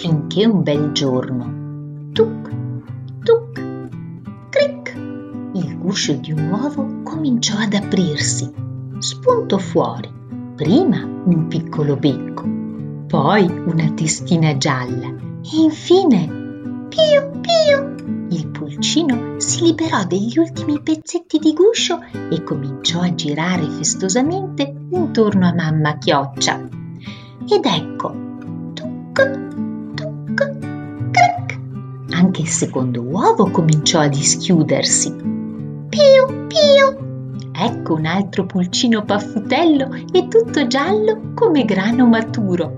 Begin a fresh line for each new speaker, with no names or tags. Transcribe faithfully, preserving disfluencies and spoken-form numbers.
finché un bel giorno, tuc, tuc, cric, il guscio di un uovo cominciò ad aprirsi. Spuntò fuori, prima un piccolo becco, poi una testina gialla e infine, piu piu, il pulcino si liberò degli ultimi pezzetti di guscio e cominciò a girare festosamente intorno a mamma Chioccia. Ed ecco, tuc, tuc, cric, anche il secondo uovo cominciò a dischiudersi. Piu piu, ecco un altro pulcino paffutello e tutto giallo come grano maturo.